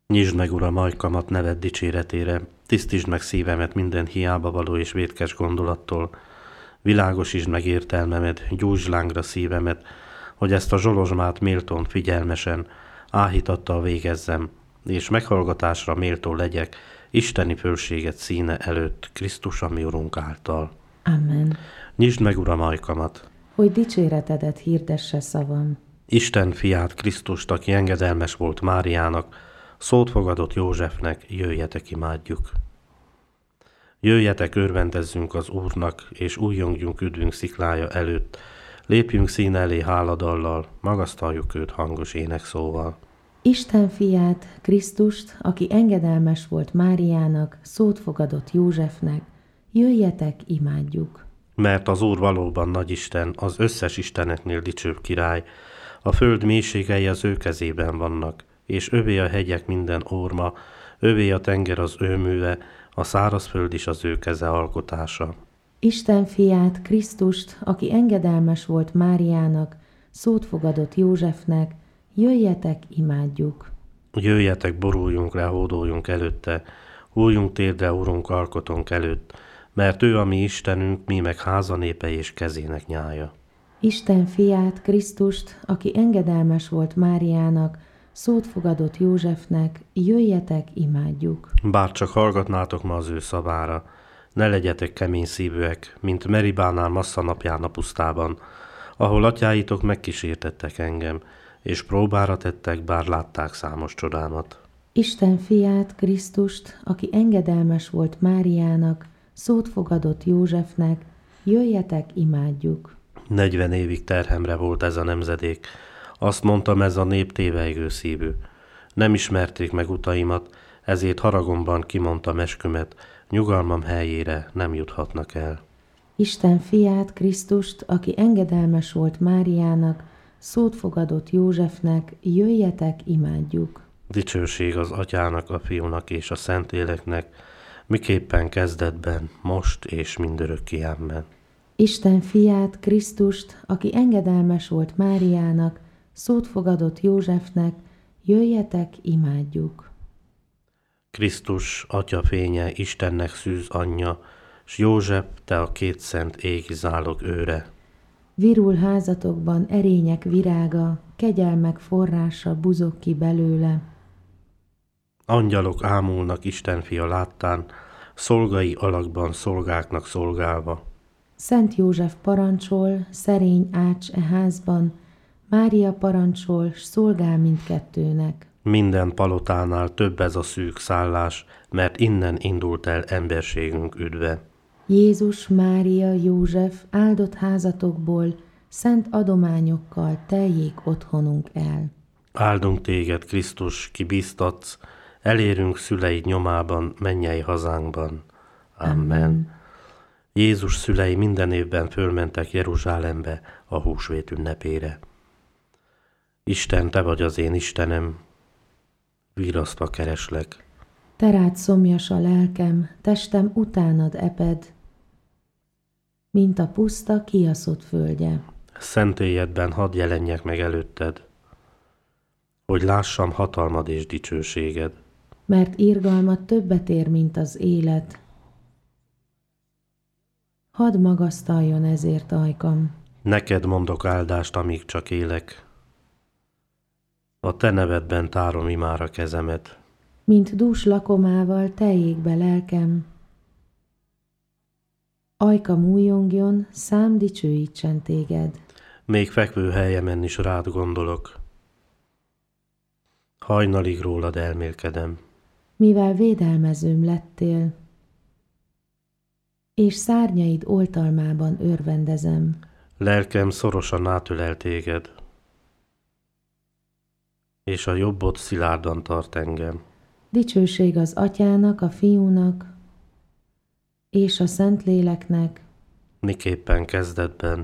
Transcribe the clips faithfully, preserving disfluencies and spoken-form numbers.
Nyisd meg, Uram, ajkamat neved dicséretére, tisztítsd meg szívemet minden hiába való és vétkes gondolattól, világosítsd meg értelmemet, gyújtsd lángra szívemet, hogy ezt a zsolozsmát méltón figyelmesen, áhítattal végezzem, és meghallgatásra méltó legyek isteni fölséget színe előtt, Krisztus, ami Urunk által. Amen. Nyisd meg, Uram, ajkamat, Hogy dicséretedet hirdesse szavam. Isten fiát, Krisztust, aki engedelmes volt Máriának, szót fogadott Józsefnek, jöjjetek, imádjuk. Jöjjetek, örvendezzünk az Úrnak, és újjongjunk üdvünk sziklája előtt, lépjünk színe elé háladallal, magasztaljuk őt hangos énekszóval. Isten fiát, Krisztust, aki engedelmes volt Máriának, szót fogadott Józsefnek, jöjjetek, imádjuk. Mert az Úr valóban nagy Isten, az összes isteneknél dicsőbb király, a föld mélységei az ő kezében vannak, és övé a hegyek minden orma, övé a tenger az ő műve, a szárazföld is az ő keze alkotása. Isten fiát, Krisztust, aki engedelmes volt Máriának, szót fogadott Józsefnek, jöjjetek, imádjuk. Jöjjetek, boruljunk le, hódoljunk előtte, hújjunk térdre, Urunk, alkotónk előtt, mert ő a mi Istenünk, mi meg háza népe és kezének nyája. Isten fiát, Krisztust, aki engedelmes volt Máriának, szót fogadott Józsefnek, jöjjetek, imádjuk. Bár csak hallgatnátok ma az ő szavára, ne legyetek kemény szívűek, mint Meribánál Massza napján a pusztában, ahol atyáitok megkísértettek engem, és próbára tettek, bár látták számos csodámat. Isten fiát, Krisztust, aki engedelmes volt Máriának, szót fogadott Józsefnek, jöjjetek, imádjuk. Negyven évig terhemre volt ez a nemzedék. Azt mondtam, ez a nép tévejgő szívű. Nem ismerték meg utaimat, ezért haragomban kimondtam eskümet, nyugalmam helyére nem juthatnak el. Isten fiát, Krisztust, aki engedelmes volt Máriának, szót fogadott Józsefnek, jöjjetek, imádjuk. Dicsőség az Atyának, a Fiúnak és a Szentléleknek, miképpen kezdetben, most és mindörökké. Amen. Isten fiát, Krisztust, aki engedelmes volt Máriának, szót fogadott Józsefnek, jöjjetek, imádjuk. Krisztus, Atya fénye, Istennek szűz anyja, s József, te a két szent égi zálog őre. Virul házatokban erények virága, kegyelmek forrása buzog ki belőle. Angyalok ámulnak Isten fia láttán, szolgai alakban szolgáknak szolgálva. Szent József parancsol, szerény ács e házban, Mária parancsol, s szolgál mindkettőnek. Minden palotánál több ez a szűk szállás, mert innen indult el emberségünk üdve. Jézus, Mária, József, áldott házatokból, szent adományokkal teljék otthonunk el. Áldunk téged, Krisztus, ki bíztatsz, elérünk szüleid nyomában, mennyei hazánkban. Amen. Amen. Jézus szülei minden évben fölmentek Jeruzsálembe a húsvét ünnepére. Isten, te vagy az én Istenem, virrasztva kereslek. Te rád szomjas a lelkem, testem utánad eped, mint a puszta kiaszott földje. Szentélyedben hadd jelenjek meg előtted, hogy lássam hatalmad és dicsőséged. Mert irgalmat többet ér, mint az élet. Hadd magasztaljon ezért ajkam. Neked mondok áldást, amíg csak élek. A te nevedben tárom imára kezemet. Mint dús lakomával teljék be lelkem. Ajkam újjongjon, szám dicsőítsen téged. Még fekvő helyemen is rád gondolok. Hajnalig rólad elmélkedem. Mivel védelmezőm lettél, és szárnyaid oltalmában örvendezem. Lelkem szorosan átölel téged, és a jobbod szilárdan tart engem. Dicsőség az Atyának, a Fiúnak, és a Szentléleknek, miképpen kezdetben,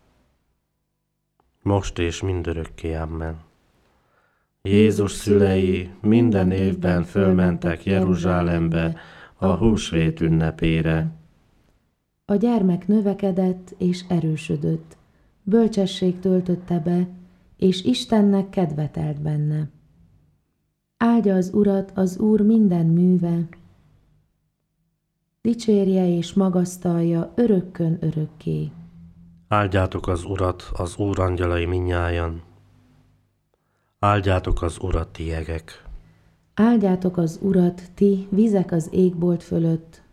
most és mindörökké. Amen. Jézus szülei minden évben fölmentek Jeruzsálembe a húsvét ünnepére. A gyermek növekedett és erősödött, bölcsesség töltötte be, és Istennek kedve telt benne. Áldja az Urat az Úr minden műve, dicsérje és magasztalja örökkön örökké. Áldjátok az Urat, az Úr angyalai mindnyájan. Áldjátok az Urat, ti jegek. Áldjátok az Urat, ti vizek az égbolt fölött.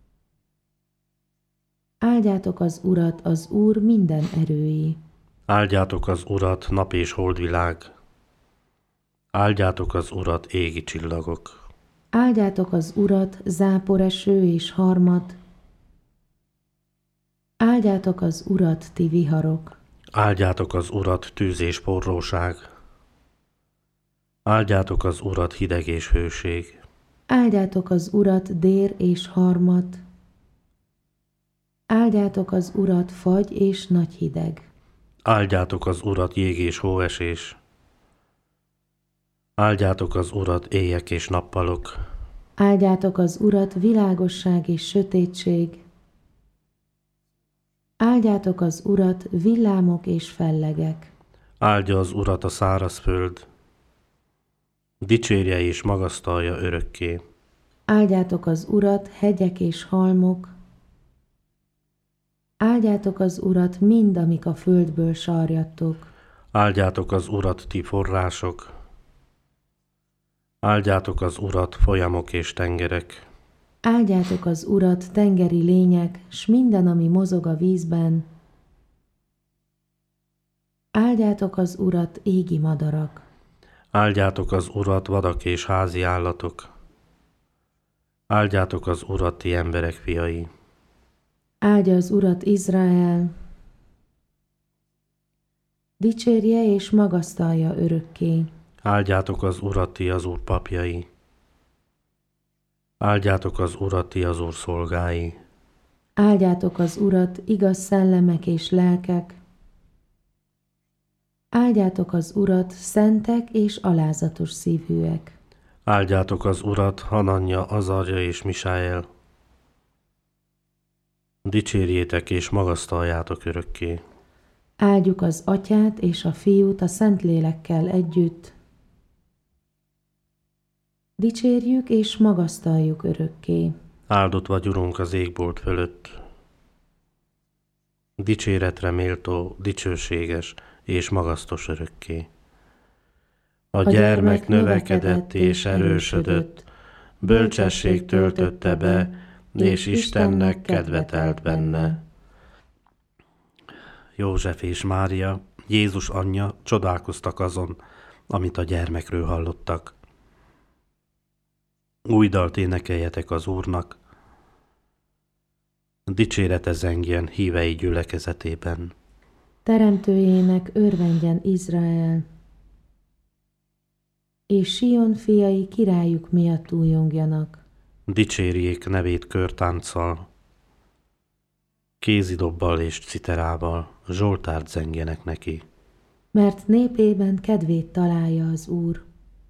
Áldjátok az Urat, az Úr minden erői. Áldjátok az Urat, nap és holdvilág. Áldjátok az Urat, égi csillagok. Áldjátok az Urat, záporeső és harmat. Áldjátok az Urat, ti viharok. Áldjátok az Urat, tűz és forróság. Áldjátok az Urat, hideg és hőség. Áldjátok az Urat, dér és harmat. Áldjátok az Urat, fagy és nagy hideg. Áldjátok az Urat, jég és hóesés. Áldjátok az Urat, éjek és nappalok. Áldjátok az Urat, világosság és sötétség. Áldjátok az Urat, villámok és fellegek. Áldja az Urat a szárazföld. Dicsérje és magasztalja örökké. Áldjátok az Urat, hegyek és halmok. Áldjátok az Urat, mind, amik a földből sarjadtok. Áldjátok az Urat, ti források. Áldjátok az Urat, folyamok és tengerek. Áldjátok az Urat, tengeri lények, s minden, ami mozog a vízben. Áldjátok az Urat, égi madarak. Áldjátok az Urat, vadak és házi állatok. Áldjátok az Urat, ti emberek fiai. Áldja az Urat Izrael. Dicsérje és magasztalja örökké. Áldjátok az Urat, ti az Úr papjai. Áldjátok az Urat, ti az Úr szolgái. Áldjátok az Urat, igaz szellemek és lelkek. Áldjátok az Urat, szentek és alázatos szívűek. Áldjátok az Urat, Hananja, Azarja és Misáel. Dicsérjétek és magasztaljátok örökké. Áldjuk az Atyát és a Fiút a Szentlélekkel együtt. Dicsérjük és magasztaljuk örökké. Áldott vagy, Urunk, az égbolt fölött. Dicséretre méltó, dicsőséges és magasztos örökké. A, a gyermek növekedett és erősödött, bölcsesség töltötte be, és Istennek kedve telt benne. József és Mária, Jézus anyja csodálkoztak azon, amit a gyermekről hallottak. Új dalt énekeljetek az Úrnak, dicsérete zengjen hívei gyülekezetében. Teremtőjének örvendjen Izrael, és Sion fiai királyuk miatt újongjanak. Dicsérjék nevét körtánccal, kézidobbal és citerával, zsoltárt zengjenek neki. Mert népében kedvét találja az Úr,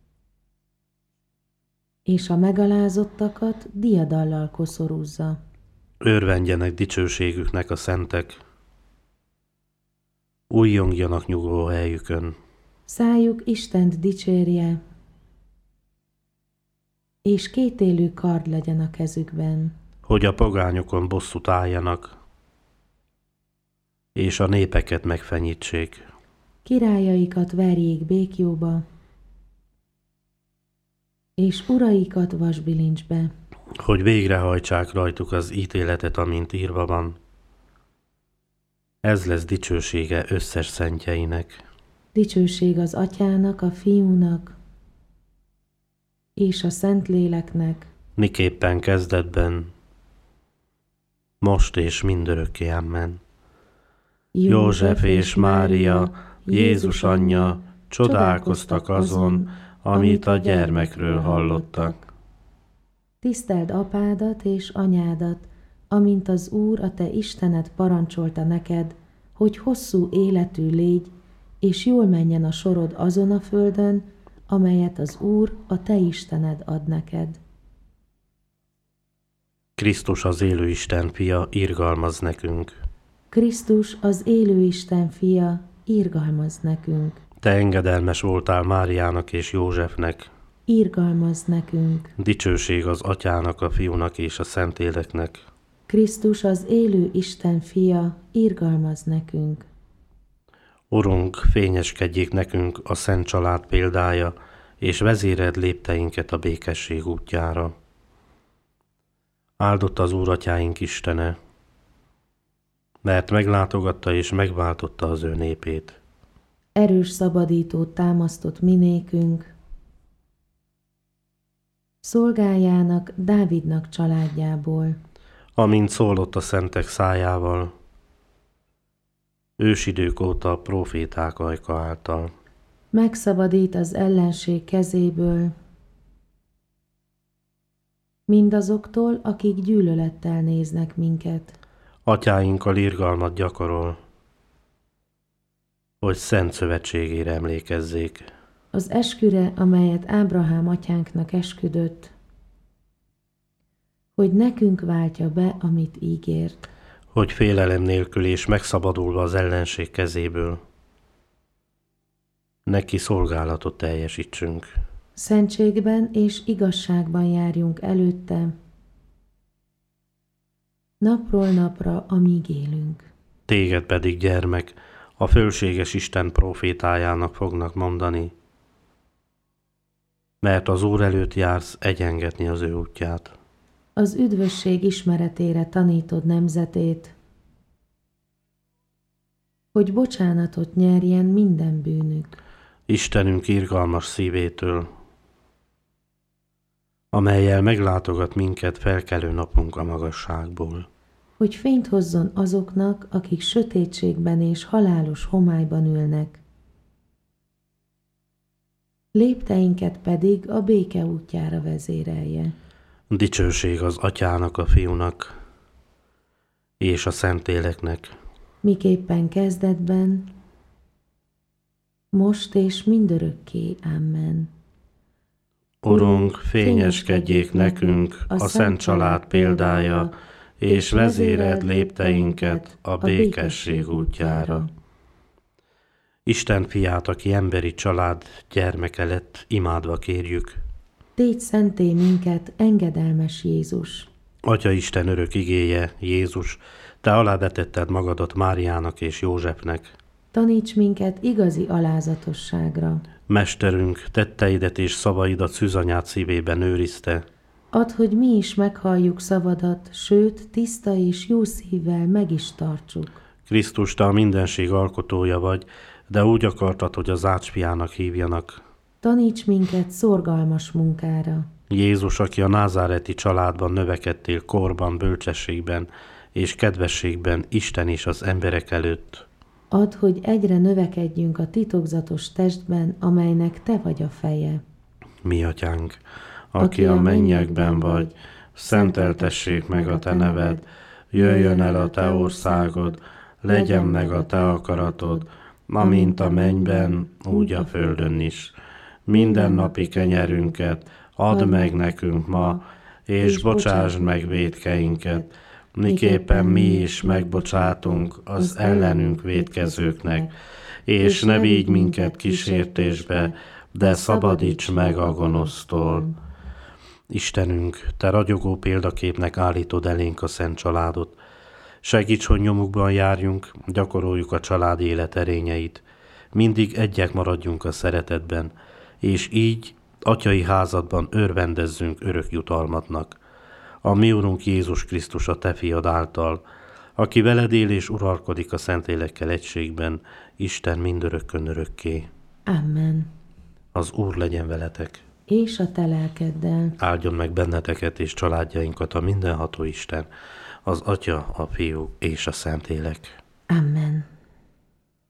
és a megalázottakat diadallal koszorúzza. Örvendjenek dicsőségüknek a szentek, újjongjanak nyugvó helyükön. Szájuk Istent dicsérje, és kétélű kard legyen a kezükben. Hogy a pogányokon bosszút álljanak, és a népeket megfenyítsék. Királyaikat verjék békjóba, és uraikat vasbilincsbe. Hogy végrehajtsák rajtuk az ítéletet, amint írva van. Ez lesz dicsősége összes szentjeinek. Dicsőség az Atyának, a Fiúnak, és a Szentléleknek. Miképpen kezdetben, most és mindörökké, amen. József és Mária, Jézus anyja, csodálkoztak azon, amit a gyermekről hallottak. Tiszteld apádat és anyádat, amint az Úr, a te Istened parancsolta neked, hogy hosszú életű légy, és jól menjen a sorod azon a földön, amelyet az Úr, a te Istened ad neked. Krisztus az élő Isten fia, irgalmaz nekünk. Krisztus az élő Isten fia, irgalmaz nekünk. Te engedelmes voltál Máriának és Józsefnek. irgalmazz nekünk. Dicsőség az Atyának, a Fiúnak és a Szentléleknek. Krisztus az élő Isten fia, irgalmazz nekünk. Urunk, fényeskedjék nekünk a Szent Család példája, és vezéred lépteinket a békesség útjára. Áldott az Úr Atyáink Istene, mert meglátogatta és megváltotta az ő népét. Erős szabadítót támasztott minékünk, szolgájának, Dávidnak családjából. Amint szólott a szentek szájával, ősidők óta a próféták ajka által. Megszabadít az ellenség kezéből, mindazoktól, akik gyűlölettel néznek minket. Atyáinkkal irgalmat gyakorol, hogy szent szövetségére emlékezzék. Az esküre, amelyet Ábrahám atyánknak esküdött, hogy nekünk váltja be, amit ígért. Hogy félelem nélkül és megszabadulva az ellenség kezéből, neki szolgálatot teljesítsünk. Szentségben és igazságban járjunk előtte, napról napra, amíg élünk. Téged pedig, gyermek, a fölséges Isten profétájának fognak mondani, mert az Úr előtt jársz egyengetni az ő útját. Az üdvösség ismeretére tanítod nemzetét, hogy bocsánatot nyerjen minden bűnük. Istenünk irgalmas szívétől, amellyel meglátogat minket felkelő napunk a magasságból. Hogy fényt hozzon azoknak, akik sötétségben és halálos homályban ülnek, lépteinket pedig a béke útjára vezérelje. Dicsőség az Atyának, a Fiúnak és a Szentléleknek. Miképpen kezdetben, most és mindörökké. Amen. Urunk, fényeskedjék nekünk a Szent Család példája, és vezéred lépteinket a békesség útjára. Isten fiát, aki emberi család gyermeke lett, imádva kérjük. Tégy szenté minket, engedelmes Jézus! Atya Isten örök igéje, Jézus, te alávetetted magadat Máriának és Józsefnek. Taníts minket igazi alázatosságra. Mesterünk, tetteidet és szavaidat szűzanyád szívében őrizte. Add, hogy mi is meghalljuk szavadat, sőt, tiszta és jó szívvel meg is tartsuk. Krisztus, te a mindenség alkotója vagy, de úgy akartad, hogy az ácsfiának hívjanak. Taníts minket szorgalmas munkára. Jézus, aki a názáreti családban növekedtél korban, bölcsességben és kedvességben Isten és az emberek előtt. Add, hogy egyre növekedjünk a titokzatos testben, amelynek te vagy a feje. Mi atyánk, aki a mennyekben vagy, szenteltessék meg a te neved, jöjjön el a te országod, legyen meg a te akaratod, amint a mennyben, úgy a földön is. Mindennapi kenyerünket add meg nekünk ma, és bocsásd meg vétkeinket, miképpen mi is megbocsátunk az ellenünk vétkezőknek, és ne vigy minket kísértésbe, de szabadíts meg a gonosztól. Istenünk, te ragyogó példaképnek állítod elénk a Szent Családot. Segíts, hogy nyomukban járjunk, gyakoroljuk a család élet erényeit. Mindig egyek maradjunk a szeretetben, és így atyai házadban örvendezzünk örök jutalmatnak. A mi Urunk Jézus Krisztus a te fiad által, aki veled él és uralkodik a Szentlélekkel egységben, Isten mindörökkön örökké. Amen. Az Úr legyen veletek. És a te lelkeddel. Áldjon meg benneteket és családjainkat a mindenható Isten, az Atya, a Fiú és a Szentlélek. Amen.